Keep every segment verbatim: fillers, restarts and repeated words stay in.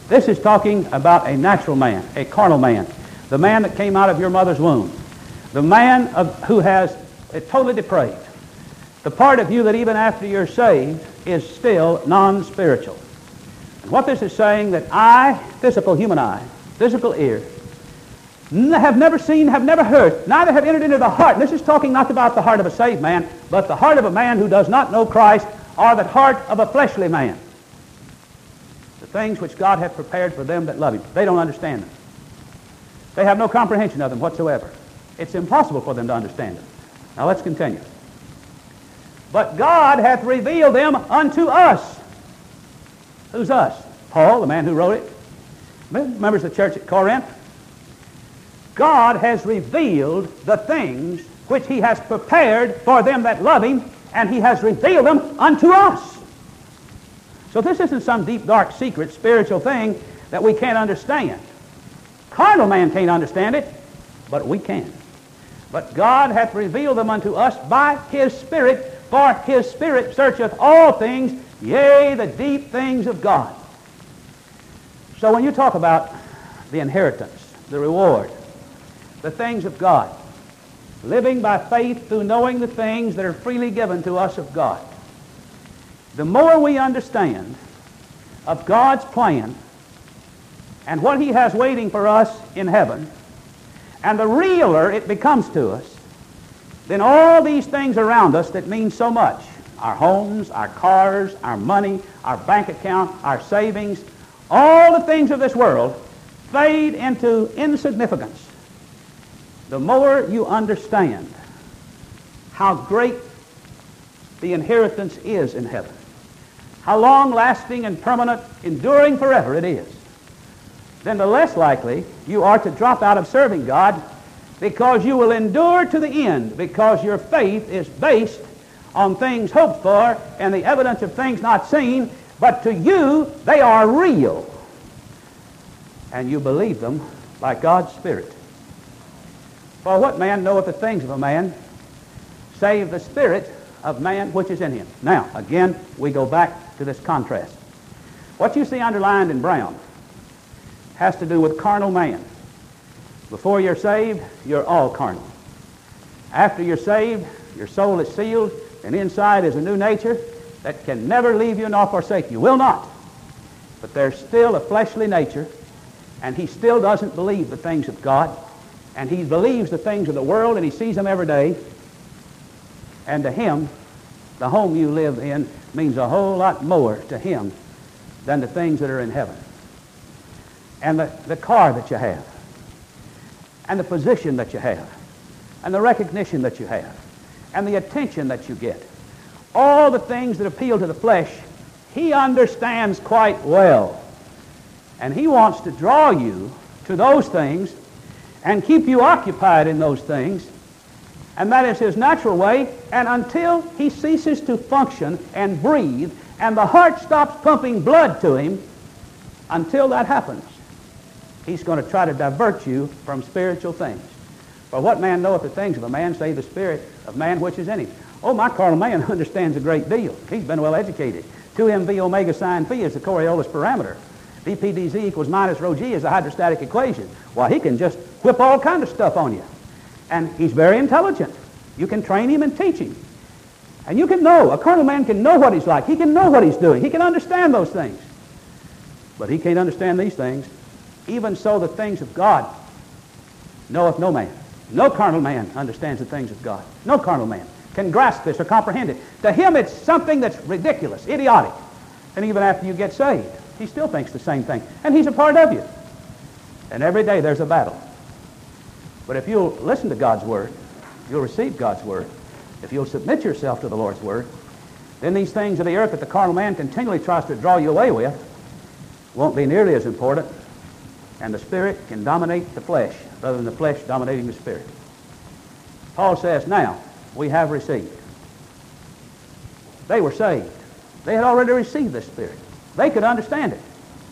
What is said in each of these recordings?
This is talking about a natural man, a carnal man, the man that came out of your mother's womb, the man of, who has a totally depraved. The part of you that even after you're saved is still non-spiritual. And what this is saying, that eye, physical human eye, physical ear, n- have never seen, have never heard, neither have entered into the heart. And this is talking not about the heart of a saved man, but the heart of a man who does not know Christ, or the heart of a fleshly man. The things which God hath prepared for them that love Him. They don't understand them. They have no comprehension of them whatsoever. It's impossible for them to understand them. Now let's continue. But God hath revealed them unto us. Who's us? Paul, the man who wrote it. Remembers the church at Corinth? God has revealed the things which He has prepared for them that love Him, and He has revealed them unto us. So this isn't some deep, dark, secret, spiritual thing that we can't understand. Carnal man can't understand it, but we can. But God hath revealed them unto us by His Spirit, for His Spirit searcheth all things, yea, the deep things of God. So when you talk about the inheritance, the reward, the things of God, living by faith through knowing the things that are freely given to us of God, the more we understand of God's plan and what He has waiting for us in heaven, and the realer it becomes to us, then all these things around us that mean so much, our homes, our cars, our money, our bank account, our savings, all the things of this world fade into insignificance. The more you understand how great the inheritance is in heaven, how long-lasting and permanent, enduring forever it is, then the less likely you are to drop out of serving God, because you will endure to the end, because your faith is based on things hoped for and the evidence of things not seen, but to you they are real, and you believe them by God's Spirit. For what man knoweth the things of a man, save the spirit of man which is in him? Now, again, we go back to this contrast. What you see underlined in brown has to do with carnal man. Before you're saved, you're all carnal. After you're saved, your soul is sealed, and inside is a new nature that can never leave you nor forsake you. Will not. But there's still a fleshly nature, and he still doesn't believe the things of God, and he believes the things of the world, and he sees them every day. And to him, the home you live in means a whole lot more to him than the things that are in heaven. And the, the car that you have, and the position that you have, and the recognition that you have, and the attention that you get, all the things that appeal to the flesh, he understands quite well. And he wants to draw you to those things and keep you occupied in those things. And that is his natural way. And until he ceases to function and breathe, and the heart stops pumping blood to him, until that happens, he's going to try to divert you from spiritual things. For what man knoweth the things of a man, save the spirit of man which is in him? Oh, my carnal man understands a great deal. He's been well educated. two M V omega sine phi is the Coriolis parameter. d P d z equals minus rho g is a hydrostatic equation. Well, he can just whip all kind of stuff on you. And he's very intelligent. You can train him and teach him. And you can know, a carnal man can know what he's like. He can know what he's doing. He can understand those things. But he can't understand these things. Even so, the things of God knoweth no man. No carnal man understands the things of God. No carnal man can grasp this or comprehend it. To him, it's something that's ridiculous, idiotic. And even after you get saved, he still thinks the same thing. And he's a part of you. And every day there's a battle. But if you'll listen to God's word, you'll receive God's word. If you'll submit yourself to the Lord's word, then these things of the earth that the carnal man continually tries to draw you away with won't be nearly as important. And the spirit can dominate the flesh rather than the flesh dominating the spirit. Paul says, now we have received. They were saved. They had already received the Spirit. They could understand it.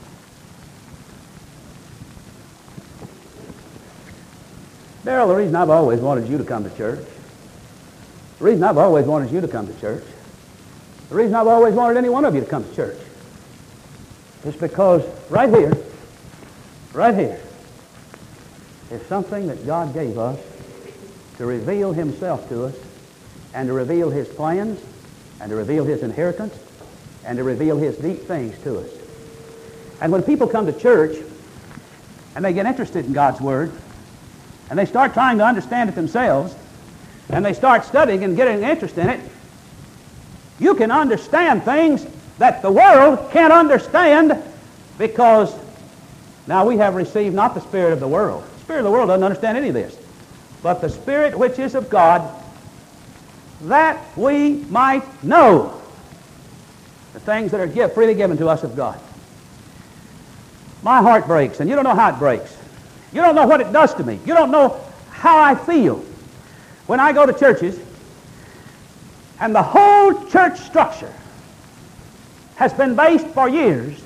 Darrell, the reason I've always wanted you to come to church, the reason I've always wanted you to come to church, the reason I've always wanted any one of you to come to church, is because right here, right here, is something that God gave us to reveal himself to us and to reveal his plans and to reveal his inheritance and to reveal his deep things to us. And when people come to church and they get interested in God's Word and they start trying to understand it themselves and they start studying and getting interest in it, you can understand things that the world can't understand, because now we have received not the spirit of the world. The spirit of the world doesn't understand any of this, but the Spirit which is of God, that we might know the things that are give, freely given to us of God. My heart breaks, and you don't know how it breaks. You don't know what it does to me. You don't know how I feel when I go to churches and the whole church structure has been based for years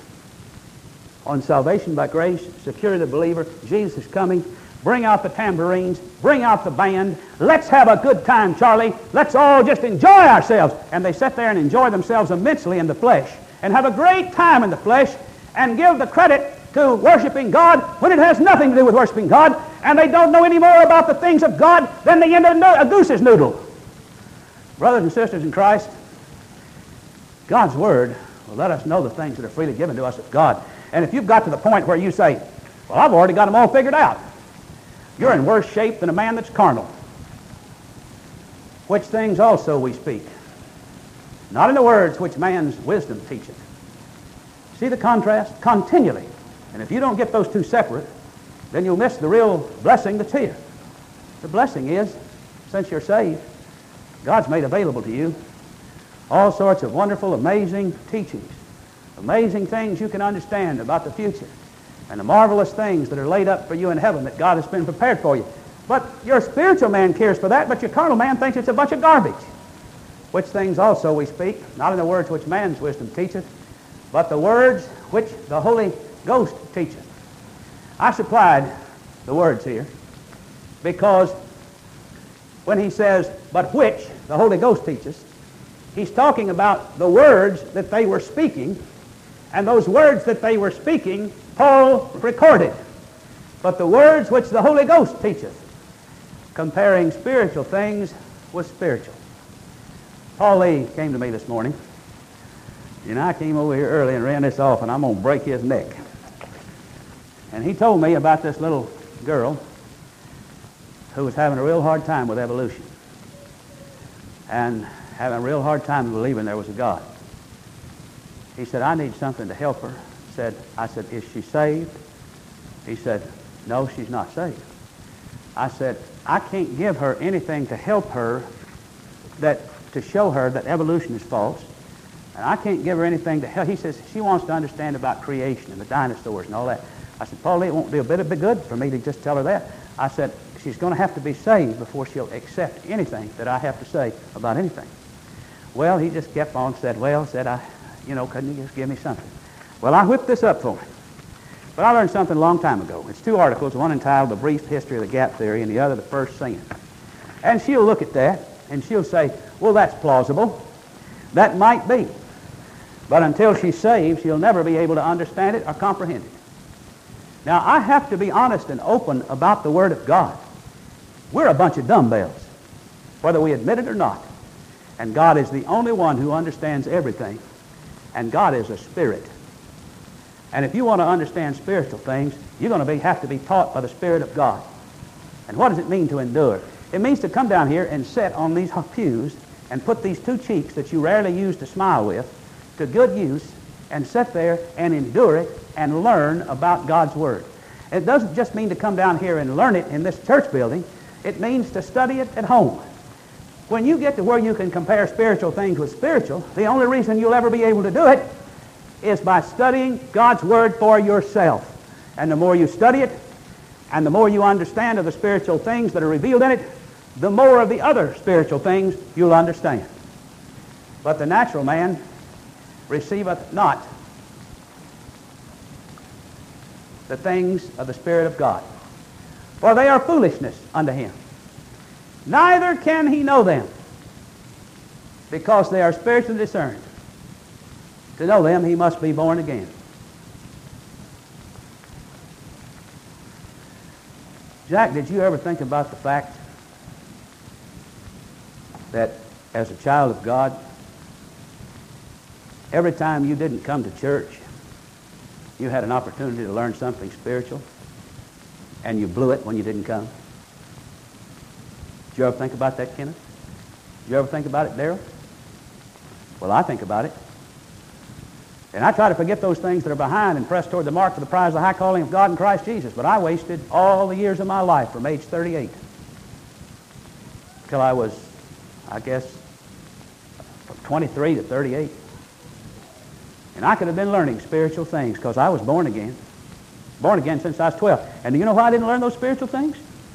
on salvation by grace, secure the believer, Jesus is coming, bring out the tambourines, bring out the band, let's have a good time, Charlie, let's all just enjoy ourselves. And they sit there and enjoy themselves immensely in the flesh and have a great time in the flesh and give the credit to worshiping God when it has nothing to do with worshiping God, and they don't know any more about the things of God than the end of a goose's noodle. Brothers and sisters in Christ, God's Word will let us know the things that are freely given to us of God. And if you've got to the point where you say, well, I've already got them all figured out, you're in worse shape than a man that's carnal. Which things also we speak, not in the words which man's wisdom teacheth. See the contrast? Continually. And if you don't get those two separate, then you'll miss the real blessing that's here. The blessing is, since you're saved, God's made available to you all sorts of wonderful, amazing teachings, amazing things you can understand about the future, and the marvelous things that are laid up for you in heaven that God has been prepared for you. But your spiritual man cares for that, but your carnal man thinks it's a bunch of garbage. Which things also we speak, not in the words which man's wisdom teacheth, but the words which the Holy Ghost teacheth. I supplied the words here because when he says, but which the Holy Ghost teacheth, he's talking about the words that they were speaking, and those words that they were speaking, Paul recorded. But the words which the Holy Ghost teacheth, comparing spiritual things with spiritual. Paul Lee came to me this morning, and I came over here early and ran this off, and I'm going to break his neck. And he told me about this little girl who was having a real hard time with evolution and having a real hard time believing there was a God. He said, I need something to help her. Said, I said, is she saved? He said, no, she's not saved. I said, I can't give her anything to help her, that to show her that evolution is false. And I can't give her anything to help. He says, she wants to understand about creation and the dinosaurs and all that. I said, Paul, it won't be a bit of good for me to just tell her that. I said, she's going to have to be saved before she'll accept anything that I have to say about anything. Well, he just kept on, said, well, said I, you know, couldn't you just give me something? Well, I whipped this up for me. But I learned something a long time ago. It's two articles, one entitled The Brief History of the Gap Theory and the other The First Sin. And she'll look at that and she'll say, well, that's plausible. That might be. But until she's saved, she'll never be able to understand it or comprehend it. Now, I have to be honest and open about the Word of God. We're a bunch of dumbbells, whether we admit it or not. And God is the only one who understands everything. And God is a spirit. And if you want to understand spiritual things, you're going to be, have to be taught by the Spirit of God. And what does it mean to endure? It means to come down here and sit on these pews and put these two cheeks that you rarely use to smile with to good use and sit there and endure it and learn about God's Word. It doesn't just mean to come down here and learn it in this church building. It means to study it at home. When you get to where you can compare spiritual things with spiritual, the only reason you'll ever be able to do it is by studying God's Word for yourself. And the more you study it, and the more you understand of the spiritual things that are revealed in it, the more of the other spiritual things you'll understand. But the natural man receiveth not the things of the Spirit of God, for they are foolishness unto him. Neither can he know them, because they are spiritually discerned. To know them, he must be born again. Jack, did you ever think about the fact that as a child of God, every time you didn't come to church, you had an opportunity to learn something spiritual, and you blew it when you didn't come? Did you ever think about that, Kenneth? Did you ever think about it, Darrell? Well, I think about it. And I try to forget those things that are behind and press toward the mark for the prize of the high calling of God in Christ Jesus. But I wasted all the years of my life from age thirty-eight till I was, I guess, from twenty-three to thirty-eight. And I could have been learning spiritual things because I was born again. Born again since I was twelve. And do you know why I didn't learn those spiritual things?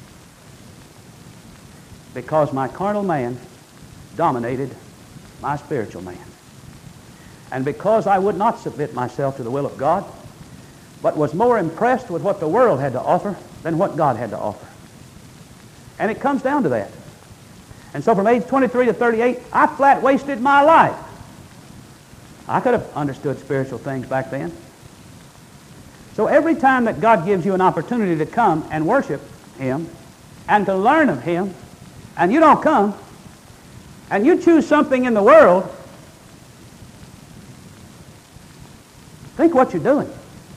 Because my carnal man dominated my spiritual man. And because I would not submit myself to the will of God, but was more impressed with what the world had to offer than what God had to offer. And it comes down to that. And so from age twenty-three to thirty-eight, I flat wasted my life. I could have understood spiritual things back then. So every time that God gives you an opportunity to come and worship Him and to learn of Him, and you don't come, and you choose something in the world, think what you're doing.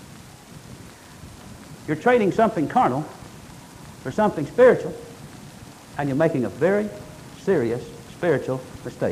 You're trading something carnal for something spiritual, and you're making a very serious spiritual mistake.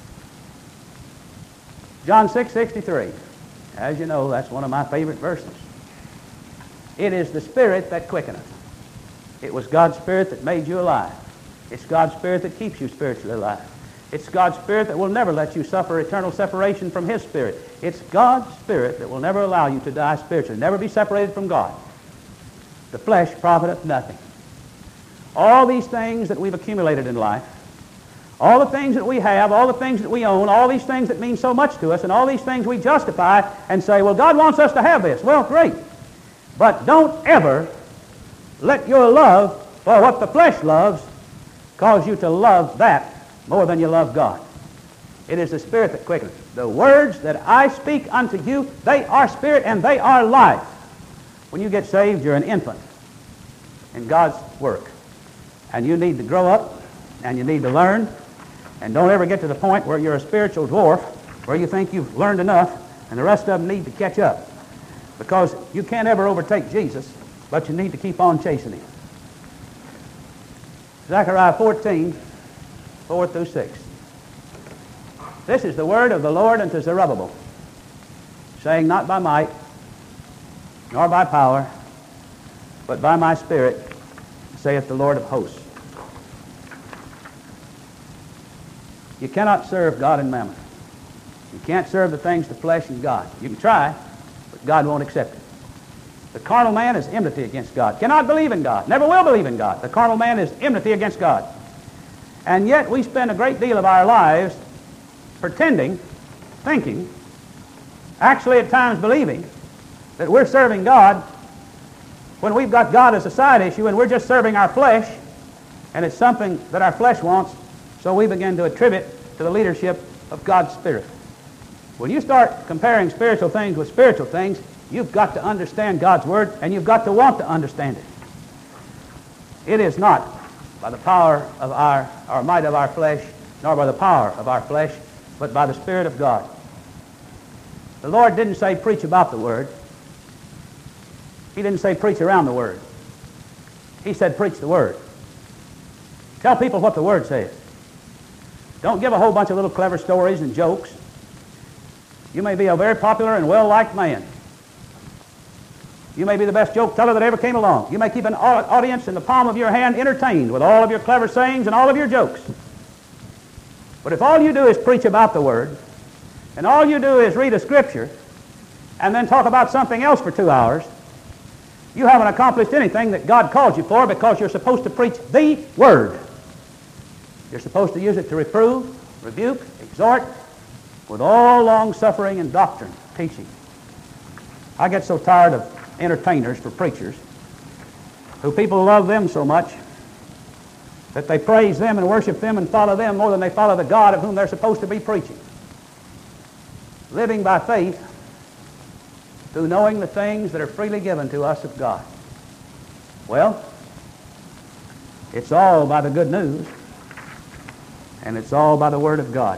John six sixty-three. As you know, that's one of my favorite verses. It is the Spirit that quickeneth. It was God's Spirit that made you alive. It's God's Spirit that keeps you spiritually alive. It's God's Spirit that will never let you suffer eternal separation from His Spirit. It's God's Spirit that will never allow you to die spiritually, never be separated from God. The flesh profiteth nothing. All these things that we've accumulated in life, all the things that we have, all the things that we own, all these things that mean so much to us, and all these things we justify and say, well, God wants us to have this. Well, great. But don't ever let your love for what the flesh loves cause you to love that more than you love God. It is the Spirit that quickeneth. The words that I speak unto you, they are spirit and they are life. When you get saved, you're an infant in God's work. And you need to grow up, and you need to learn, and don't ever get to the point where you're a spiritual dwarf, where you think you've learned enough, and the rest of them need to catch up. Because you can't ever overtake Jesus, but you need to keep on chasing Him. Zechariah fourteen, four through six. This is the word of the Lord unto Zerubbabel, saying, not by might, nor by power, but by my Spirit, saith the Lord of hosts. You cannot serve God and mammon. You can't serve the things of the flesh and God. You can try, but God won't accept it. The carnal man is enmity against God. Cannot believe in God. Never will believe in God. The carnal man is enmity against God. And yet we spend a great deal of our lives pretending, thinking, actually at times believing that we're serving God when we've got God as a side issue and we're just serving our flesh, and it's something that our flesh wants, so we begin to attribute to the leadership of God's Spirit. When you start comparing spiritual things with spiritual things, you've got to understand God's Word, and you've got to want to understand it. It is not by the power of our, or might of our flesh, nor by the power of our flesh, but by the Spirit of God. The Lord didn't say preach about the Word. He didn't say preach around the Word. He said preach the Word. Tell people what the Word says. Don't give a whole bunch of little clever stories and jokes. You may be a very popular and well-liked man. You may be the best joke teller that ever came along. You may keep an audience in the palm of your hand entertained with all of your clever sayings and all of your jokes. But if all you do is preach about the Word, and all you do is read a Scripture, and then talk about something else for two hours, you haven't accomplished anything that God called you for, because you're supposed to preach the Word. You're supposed to use it to reprove, rebuke, exhort, with all long-suffering and doctrine, teaching. I get so tired of entertainers for preachers, who people love them so much that they praise them and worship them and follow them more than they follow the God of whom they're supposed to be preaching. Living by faith through knowing the things that are freely given to us of God. Well, It's all by the good news, and it's all by the Word of God.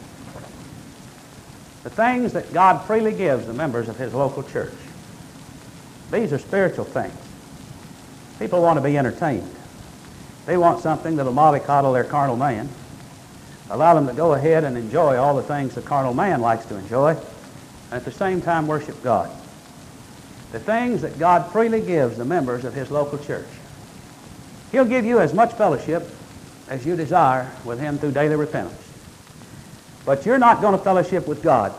The things that God freely gives the members of His local church, these are spiritual things. People want to be entertained. They want something that will mollycoddle their carnal man, allow them to go ahead and enjoy all the things the carnal man likes to enjoy, and at the same time worship God. The things that God freely gives the members of His local church. He'll give you as much fellowship as you desire with Him through daily repentance. But you're not going to fellowship with God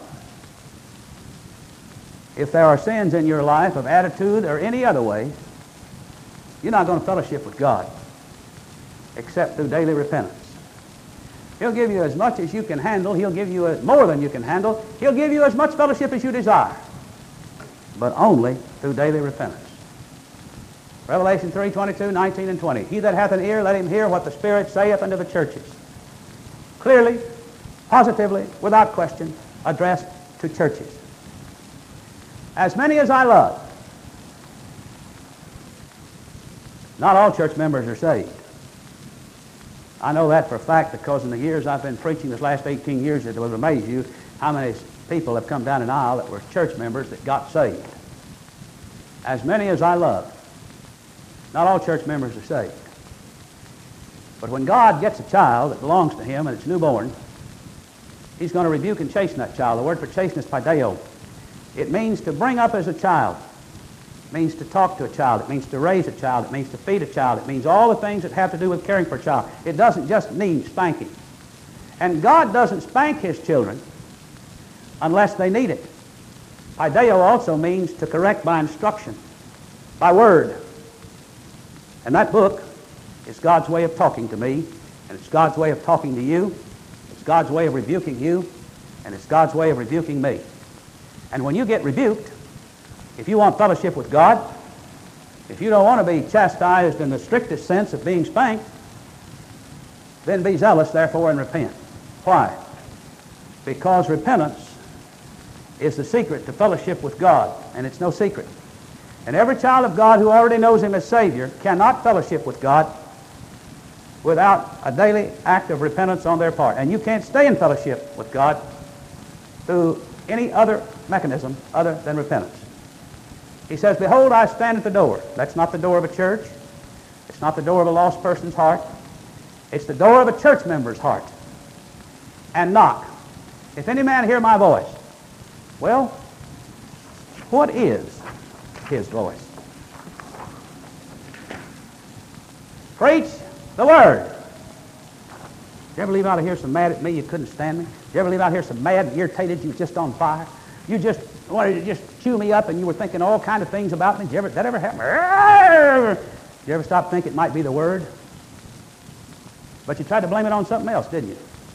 if there are sins in your life of attitude or any other way. You're not going to fellowship with God except through daily repentance. He'll give you as much as you can handle. He'll give you more than you can handle. He'll give you as much fellowship as you desire, but only through daily repentance. Revelation three, twenty-two, nineteen, and twenty. He that hath an ear, let him hear what the Spirit saith unto the churches. Clearly, positively, without question, addressed to churches. As many as I love. Not all church members are saved. I know that for a fact because in the years I've been preaching, this last eighteen years, it will amaze you how many people have come down an aisle that were church members that got saved. As many as I love. Not all church members are saved. But when God gets a child that belongs to Him and it's newborn, He's going to rebuke and chasten that child. The word for chasten is paideo. It means to bring up as a child. It means to talk to a child. It means to raise a child. It means to feed a child. It means all the things that have to do with caring for a child. It doesn't just mean spanking. And God doesn't spank His children unless they need it. Paideo also means to correct by instruction, by word. And that book is God's way of talking to me, and it's God's way of talking to you. It's God's way of rebuking you, and it's God's way of rebuking me. And when you get rebuked, if you want fellowship with God, if you don't want to be chastised in the strictest sense of being spanked, then be zealous, therefore, and repent. Why? Because repentance is the secret to fellowship with God, and it's no secret. And every child of God who already knows Him as Savior cannot fellowship with God without a daily act of repentance on their part. And you can't stay in fellowship with God through any other mechanism other than repentance. He says, behold, I stand at the door. That's not the door of a church. It's not the door of a lost person's heart. It's the door of a church member's heart. And knock. If any man hear my voice. Well, what is His voice? Preach the Word. Did you ever leave out of here so mad at me you couldn't stand me? Did you ever leave out here so mad and irritated you was just on fire? You just wanted to just chew me up and you were thinking all kind of things about me? Did you ever, that ever happen? Did you ever stop thinking it might be the Word? But you tried to blame it on something else, didn't you?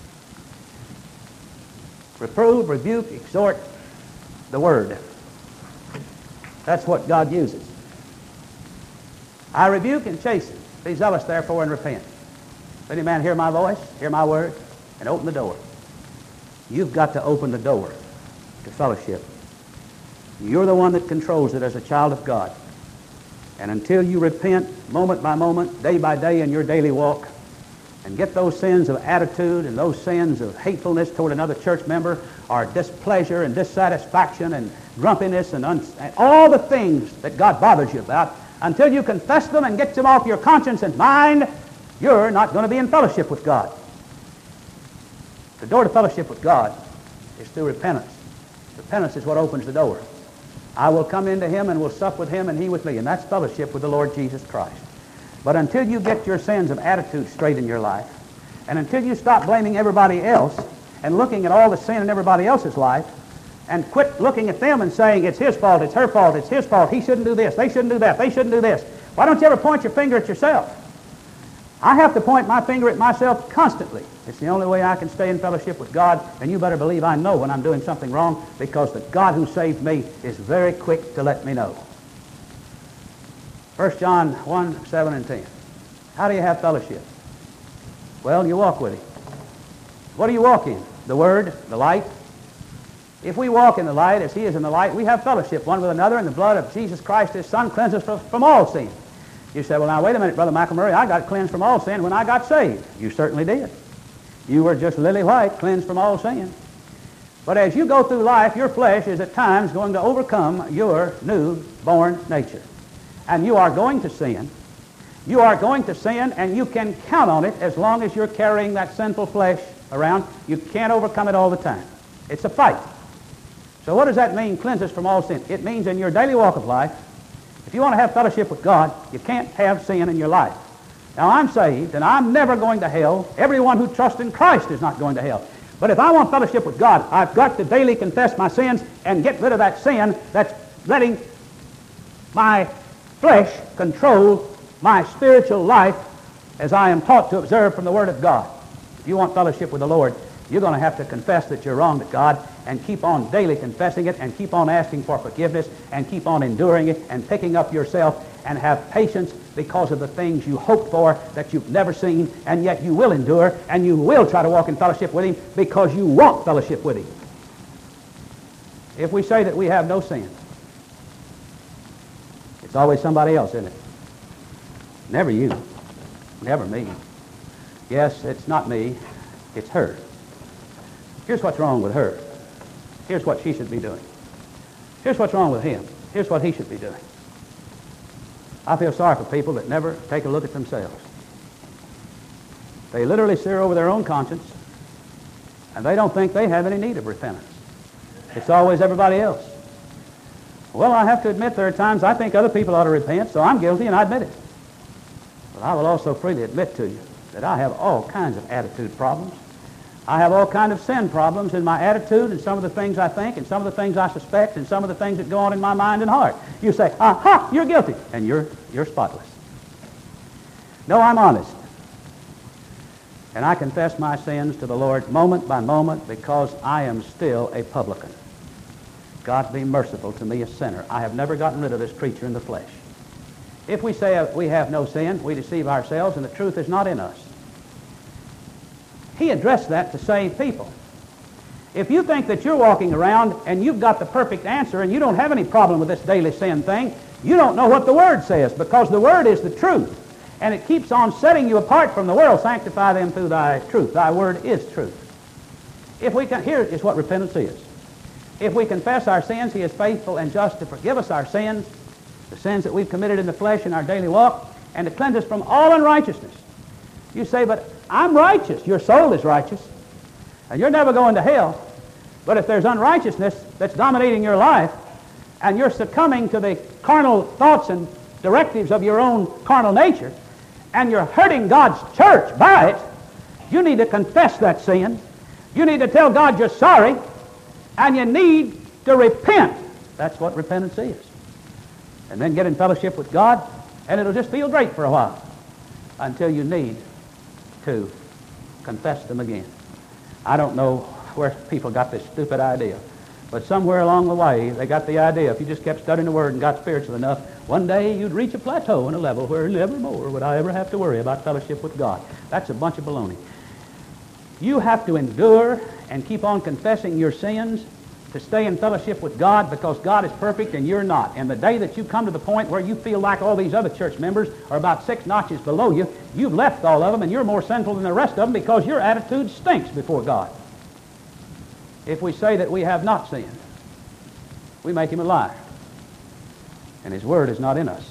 Reprove, rebuke, exhort, the Word. That's what God uses. I rebuke and chasten. Be zealous, therefore, and repent. If any man hear my voice, hear my word, and open the door. You've got to open the door to fellowship. You're the one that controls it as a child of God. And until you repent moment by moment, day by day in your daily walk, and get those sins of attitude and those sins of hatefulness toward another church member, or displeasure and dissatisfaction and grumpiness and, un- and all the things that God bothers you about, until you confess them and get them off your conscience and mind, you're not going to be in fellowship with God. The door to fellowship with God is through repentance. Repentance is what opens the door. I will come into Him and will sup with Him and He with me, and that's fellowship with the Lord Jesus Christ. But until you get your sins of attitude straight in your life, and until you stop blaming everybody else and looking at all the sin in everybody else's life, and quit looking at them and saying, it's his fault, it's her fault, it's his fault, he shouldn't do this, they shouldn't do that, they shouldn't do this. Why don't you ever point your finger at yourself? I have to point my finger at myself constantly. It's the only way I can stay in fellowship with God, and you better believe I know when I'm doing something wrong, because the God who saved me is very quick to let me know. First John one, seven and ten. How do you have fellowship? Well, you walk with Him. What do you walk in? The Word, the light. If we walk in the light as He is in the light, we have fellowship one with another, and the blood of Jesus Christ, His Son, cleanses us from all sin. You say, well, now, wait a minute, Brother McElmurray, I got cleansed from all sin when I got saved. You certainly did. You were just lily white, cleansed from all sin. But as you go through life, your flesh is at times going to overcome your new-born nature. And you are going to sin. You are going to sin, and you can count on it as long as you're carrying that sinful flesh around. You can't overcome it all the time. It's a fight. So what does that mean, cleanse us from all sin? It means in your daily walk of life, if you want to have fellowship with God, you can't have sin in your life. Now, I'm saved, and I'm never going to hell. Everyone who trusts in Christ is not going to hell. But if I want fellowship with God, I've got to daily confess my sins and get rid of that sin that's letting my flesh control my spiritual life as I am taught to observe from the Word of God. If you want fellowship with the Lord, you're going to have to confess that you're wrong to God and keep on daily confessing it and keep on asking for forgiveness and keep on enduring it and picking up yourself and have patience because of the things you hoped for that you've never seen, and yet you will endure and you will try to walk in fellowship with Him because you want fellowship with Him. If we say that we have no sin, it's always somebody else, isn't it? Never you. Never me. Yes, it's not me. It's her. Here's what's wrong with her. Here's what she should be doing. Here's what's wrong with him. Here's what he should be doing. I feel sorry for people that never take a look at themselves. They literally steer over their own conscience, and they don't think they have any need of repentance. It's always everybody else. Well, I have to admit there are times I think other people ought to repent, so I'm guilty and I admit it. But I will also freely admit to you that I have all kinds of attitude problems. I have all kinds of sin problems in my attitude and some of the things I think and some of the things I suspect and some of the things that go on in my mind and heart. You say, aha, you're guilty, and you're, you're spotless. No, I'm honest. And I confess my sins to the Lord moment by moment because I am still a publican. God be merciful to me, a sinner. I have never gotten rid of this creature in the flesh. If we say we have no sin, we deceive ourselves and the truth is not in us. He addressed that to save people. If you think that you're walking around and you've got the perfect answer and you don't have any problem with this daily sin thing, you don't know what the Word says, because the Word is the truth. And it keeps on setting you apart from the world. Sanctify them through thy truth. Thy Word is truth. If we can, here is what repentance is. If we confess our sins, He is faithful and just to forgive us our sins, the sins that we've committed in the flesh in our daily walk, and to cleanse us from all unrighteousness. You say, but I'm righteous. Your soul is righteous, and you're never going to hell. But if there's unrighteousness that's dominating your life, and you're succumbing to the carnal thoughts and directives of your own carnal nature, and you're hurting God's church by it, you need to confess that sin. You need to tell God you're sorry, and you need to repent. That's what repentance is. And then get in fellowship with God, and it'll just feel great for a while until you need to confess them again. I don't know where people got this stupid idea, but somewhere along the way they got the idea if you just kept studying the Word and got spiritual enough, one day you'd reach a plateau and a level where never more would I ever have to worry about fellowship with God. That's a bunch of baloney. You have to endure and keep on confessing your sins to stay in fellowship with God, because God is perfect and you're not. And the day that you come to the point where you feel like all these other church members are about six notches below you, you've left all of them and you're more sinful than the rest of them because your attitude stinks before God. If we say that we have not sinned, we make Him a liar, and His Word is not in us.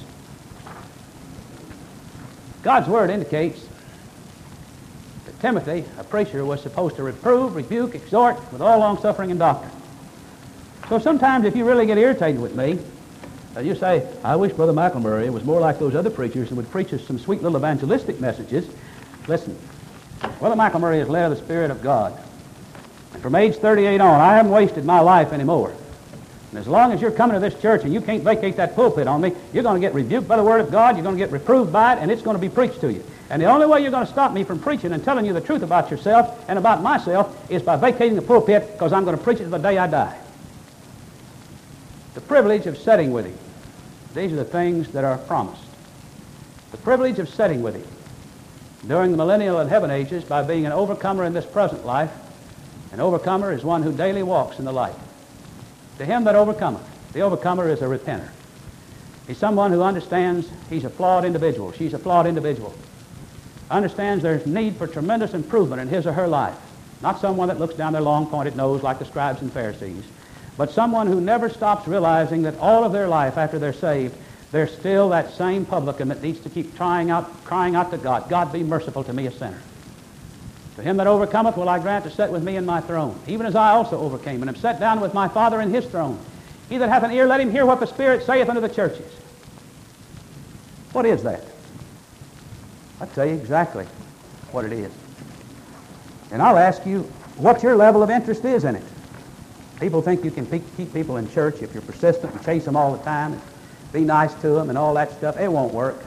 God's Word indicates that Timothy, a preacher, was supposed to reprove, rebuke, exhort with all long-suffering and doctrine. So sometimes if you really get irritated with me, uh, you say, I wish Brother McElmurray was more like those other preachers who would preach us some sweet little evangelistic messages. Listen, Brother McElmurray is led of the Spirit of God. And from age thirty-eight on, I haven't wasted my life anymore. And as long as you're coming to this church and you can't vacate that pulpit on me, you're going to get rebuked by the Word of God, you're going to get reproved by it, and it's going to be preached to you. And the only way you're going to stop me from preaching and telling you the truth about yourself and about myself is by vacating the pulpit, because I'm going to preach it to the day I die. The privilege of sitting with Him. These are the things that are promised. The privilege of sitting with Him during the millennial and heaven ages by being an overcomer in this present life. An overcomer is one who daily walks in the light. To him that overcometh, the overcomer is a repenter. He's someone who understands he's a flawed individual. She's a flawed individual. Understands there's need for tremendous improvement in his or her life. Not someone that looks down their long pointed nose like the scribes and Pharisees, but someone who never stops realizing that all of their life after they're saved, they're still that same publican that needs to keep crying out, crying out to God, God, be merciful to me, a sinner. To him that overcometh will I grant to sit with me in my throne, even as I also overcame, and am set down with my Father in his throne. He that hath an ear, let him hear what the Spirit saith unto the churches. What is that? I'll tell you exactly what it is. And I'll ask you what your level of interest is in it. People think you can keep people in church if you're persistent and chase them all the time and be nice to them and all that stuff. It won't work.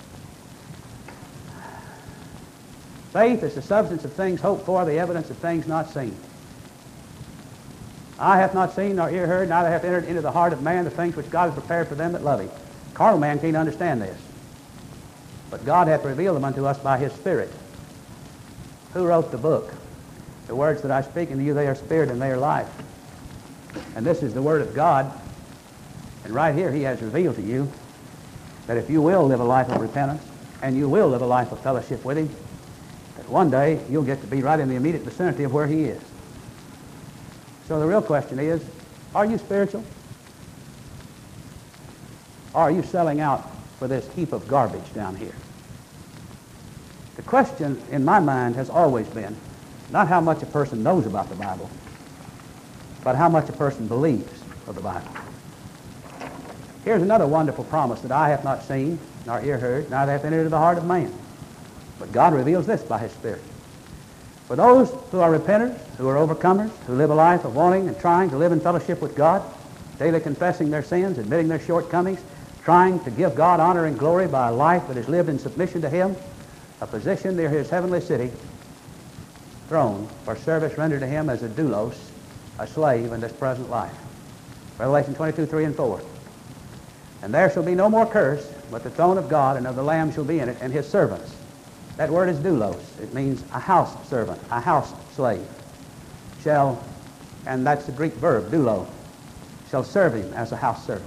Faith is the substance of things hoped for, the evidence of things not seen. Eye hath not seen, nor ear heard, neither hath entered into the heart of man the things which God has prepared for them that love him. Carnal man can't understand this. But God hath revealed them unto us by his Spirit. Who wrote the book? The words that I speak unto you, they are spirit and they are life. And this is the Word of God. And right here he has revealed to you that if you will live a life of repentance and you will live a life of fellowship with him, that one day you'll get to be right in the immediate vicinity of where he is. So the real question is, are you spiritual? Or are you selling out for this heap of garbage down here? The question in my mind has always been not how much a person knows about the Bible, but how much a person believes of the Bible. Here's another wonderful promise that eye hath not seen, nor ear heard, neither hath entered into the heart of man. But God reveals this by his Spirit. For those who are repenters, who are overcomers, who live a life of wanting and trying to live in fellowship with God, daily confessing their sins, admitting their shortcomings, trying to give God honor and glory by a life that is lived in submission to him, a position near his heavenly city, throne for service rendered to him as a doulos, a slave in this present life. Revelation twenty-two, three and four. And there shall be no more curse, but the throne of God and of the Lamb shall be in it, and his servants. That word is doulos. It means a house servant, a house slave. Shall, and that's the Greek verb, doulo, shall serve him as a house servant.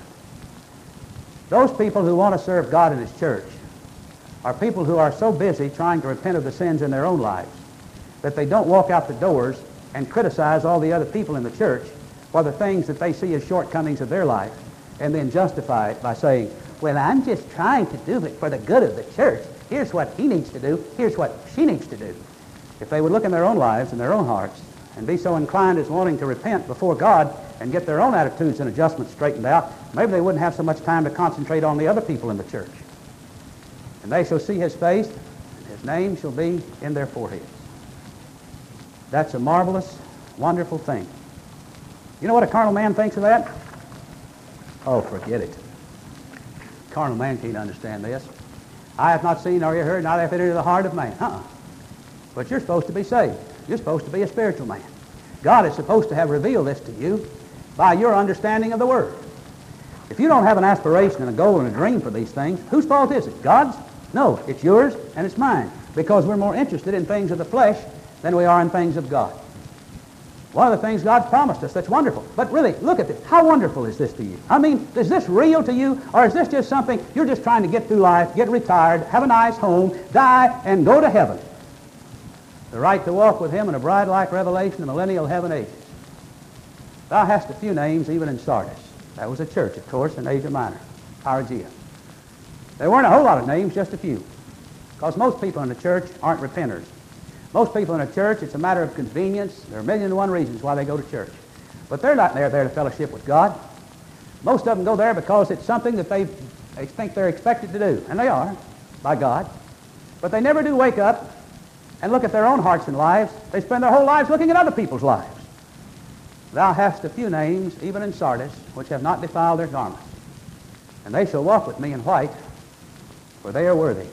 Those people who want to serve God in his church are people who are so busy trying to repent of the sins in their own lives that they don't walk out the doors and criticize all the other people in the church for the things that they see as shortcomings of their life and then justify it by saying, well, I'm just trying to do it for the good of the church. Here's what he needs to do. Here's what she needs to do. If they would look in their own lives and their own hearts and be so inclined as wanting to repent before God and get their own attitudes and adjustments straightened out, maybe they wouldn't have so much time to concentrate on the other people in the church. And they shall see his face, and his name shall be in their foreheads. That's a marvelous, wonderful thing. You know what a carnal man thinks of that? Oh, forget it. Carnal man can't understand this. I have not seen nor ear heard, neither hath entered into the heart of man. Uh-uh. But you're supposed to be saved. You're supposed to be a spiritual man. God is supposed to have revealed this to you by your understanding of the Word. If you don't have an aspiration and a goal and a dream for these things, whose fault is it? God's? No, it's yours and it's mine, because we're more interested in things of the flesh than we are in things of God. One of the things God's promised us, that's wonderful. But really, look at this. How wonderful is this to you? I mean, is this real to you, or is this just something you're just trying to get through life, get retired, have a nice home, die, and go to heaven? The right to walk with him in a bride-like revelation of millennial heaven ages. Thou hast a few names even in Sardis. That was a church, of course, in Asia Minor, Phrygia. There weren't a whole lot of names, just a few, because most people in the church aren't repenters. Most people in a church, it's a matter of convenience. There are a million and one reasons why they go to church. But they're not there, there to fellowship with God. Most of them go there because it's something that they, they think they're expected to do, and they are, by God. But they never do wake up and look at their own hearts and lives. They spend their whole lives looking at other people's lives. Thou hast a few names, even in Sardis, which have not defiled their garments. And they shall walk with me in white, for they are worthy.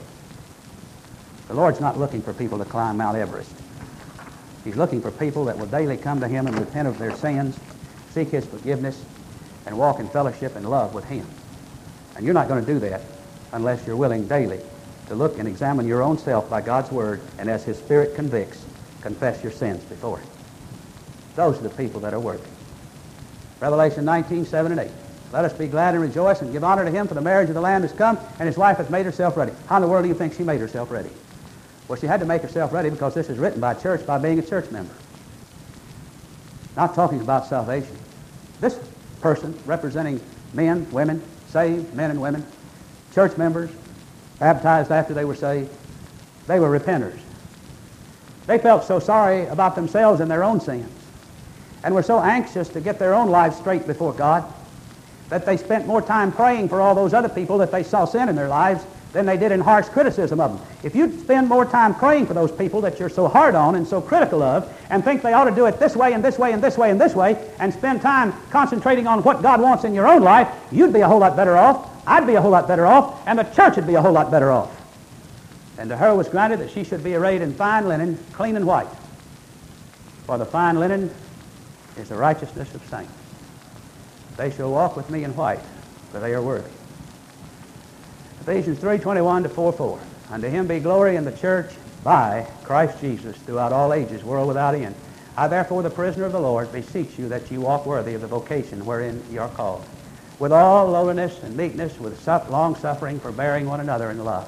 The Lord's not looking for people to climb Mount Everest. He's looking for people that will daily come to him and repent of their sins, seek his forgiveness, and walk in fellowship and love with him. And you're not going to do that unless you're willing daily to look and examine your own self by God's Word, and as his Spirit convicts, confess your sins before him. Those are the people that are worthy. Revelation nineteen, seven and eight. Let us be glad and rejoice and give honor to him, for the marriage of the Lamb has come, and his wife has made herself ready. How in the world do you think she made herself ready? Well, she had to make herself ready because this is written by church by being a church member. Not talking about salvation. This person representing men, women, saved men and women, church members, baptized after they were saved, they were repenters. They felt so sorry about themselves and their own sins, and were so anxious to get their own lives straight before God, that they spent more time praying for all those other people that they saw sin in their lives than they did in harsh criticism of them. If you spend more time praying for those people that you're so hard on and so critical of, and think they ought to do it this way and this way and this way and this way, and spend time concentrating on what God wants in your own life, you'd be a whole lot better off, I'd be a whole lot better off, and the church would be a whole lot better off. And to her was granted that she should be arrayed in fine linen, clean and white. For the fine linen is the righteousness of saints. They shall walk with me in white, for they are worthy. Ephesians three twenty-one to four four. Unto him be glory in the church by Christ Jesus throughout all ages, world without end. I therefore, the prisoner of the Lord, beseech you that you walk worthy of the vocation wherein you are called, with all lowliness and meekness, with long suffering, forbearing one another in love.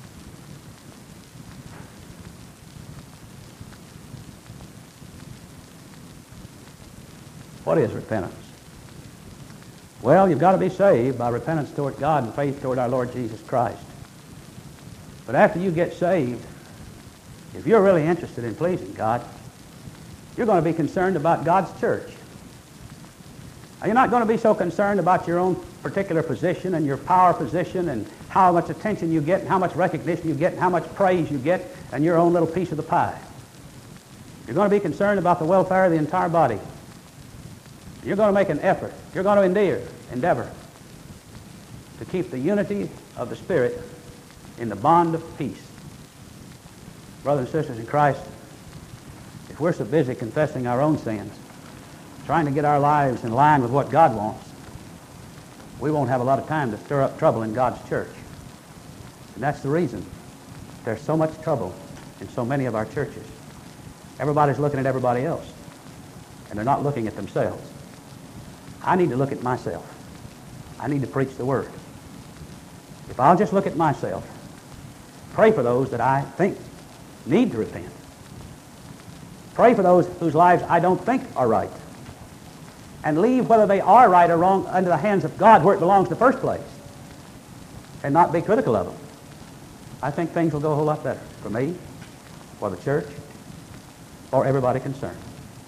What is repentance? Well, you've got to be saved by repentance toward God and faith toward our Lord Jesus Christ. But after you get saved, if you're really interested in pleasing God, you're going to be concerned about God's church. You're not going to be so concerned about your own particular position and your power position and how much attention you get and how much recognition you get and how much praise you get and your own little piece of the pie. You're going to be concerned about the welfare of the entire body. You're going to make an effort. You're going to endear, endeavor to keep the unity of the Spirit in the bond of peace. Brothers and sisters in Christ, if we're so busy confessing our own sins, trying to get our lives in line with what God wants, we won't have a lot of time to stir up trouble in God's church. And that's the reason there's so much trouble in so many of our churches. Everybody's looking at everybody else, and they're not looking at themselves. I need to look at myself. I need to preach the Word. If I'll just look at myself, pray for those that I think need to repent, pray for those whose lives I don't think are right, and leave whether they are right or wrong under the hands of God where it belongs in the first place, and not be critical of them, I think things will go a whole lot better for me, for the church, for everybody concerned.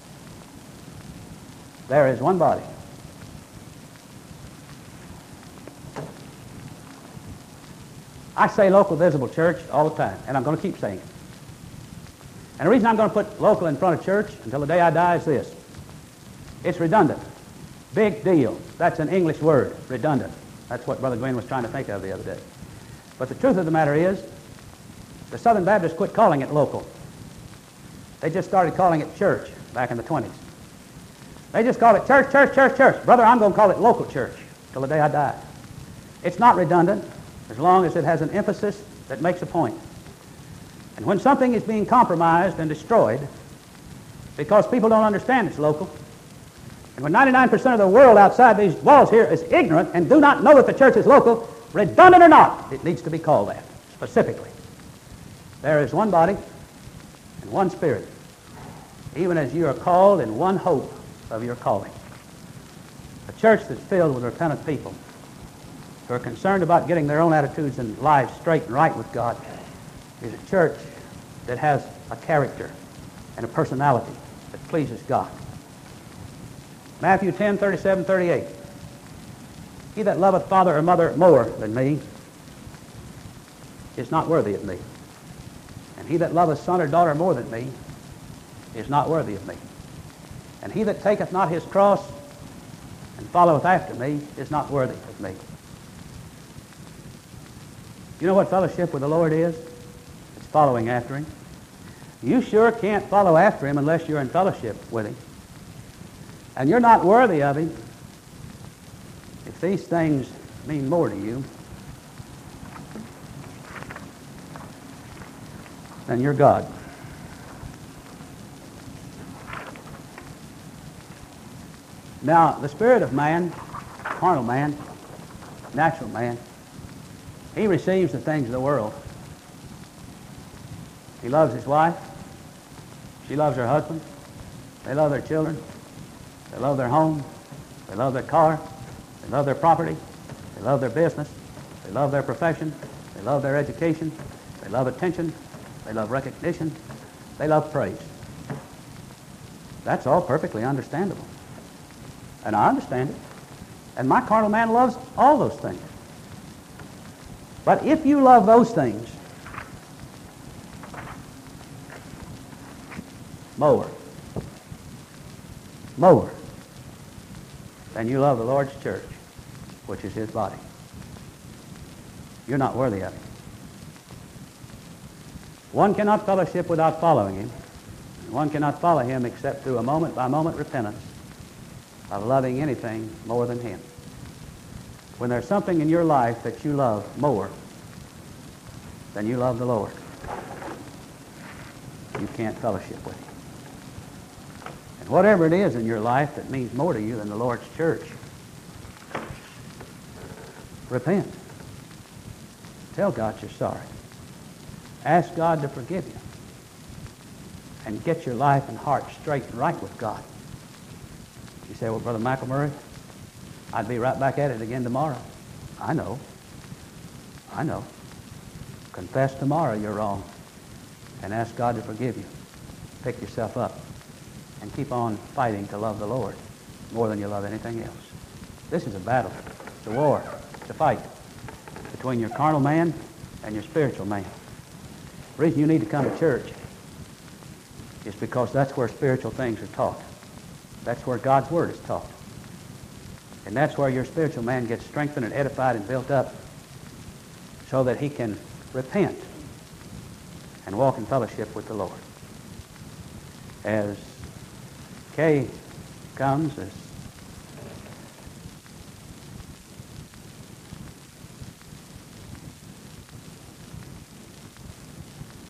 There is one body. I say local visible church all the time, and I'm going to keep saying it. And the reason I'm going to put local in front of church until the day I die is this. It's redundant. Big deal. That's an English word, redundant. That's what Brother Gwynn was trying to think of the other day. But the truth of the matter is, the Southern Baptists quit calling it local. They just started calling it church back in the twenties. They just call it church, church, church, church. Brother, I'm going to call it local church till the day I die. It's not redundant as long as it has an emphasis that makes a point. And when something is being compromised and destroyed because people don't understand it's local, and when ninety-nine percent of the world outside these walls here is ignorant and do not know that the church is local, redundant or not, it needs to be called that specifically. There is one body and one Spirit, even as you are called in one hope of your calling. A church that's filled with repentant people who are concerned about getting their own attitudes and lives straight and right with God is a church that has a character and a personality that pleases God. Matthew ten, thirty-seven, thirty-eight. He that loveth father or mother more than me is not worthy of me. And he that loveth son or daughter more than me is not worthy of me. And he that taketh not his cross and followeth after me is not worthy of me. You know what fellowship with the Lord is? It's following after Him. You sure can't follow after Him unless you're in fellowship with Him. And you're not worthy of Him if these things mean more to you than your God. Now, the spirit of man carnal man, natural man, he receives the things of the world. He loves his wife. She loves her husband. They love their children. They love their home. They love their car. They love their property. They love their business. They love their profession. They love their education. They love attention. They love recognition. They love praise. That's all perfectly understandable. And I understand it. And my carnal man loves all those things. But if you love those things more, more than you love the Lord's church, which is his body, you're not worthy of him. One cannot fellowship without following him. One cannot follow him except through a moment-by-moment repentance of loving anything more than him. When there's something in your life that you love more than you love the Lord, you can't fellowship with him. And whatever it is in your life that means more to you than the Lord's church, repent. Tell God you're sorry. Ask God to forgive you. And get your life and heart straight and right with God. You say, well, Brother McElmurray, I'd be right back at it again tomorrow. I know. I know. Confess tomorrow you're wrong and ask God to forgive you. Pick yourself up and keep on fighting to love the Lord more than you love anything else. This is a battle. It's a war. It's a fight between your carnal man and your spiritual man. The reason you need to come to church is because that's where spiritual things are taught. That's where God's Word is taught. And that's where your spiritual man gets strengthened and edified and built up so that he can repent and walk in fellowship with the Lord. As Kay comes, as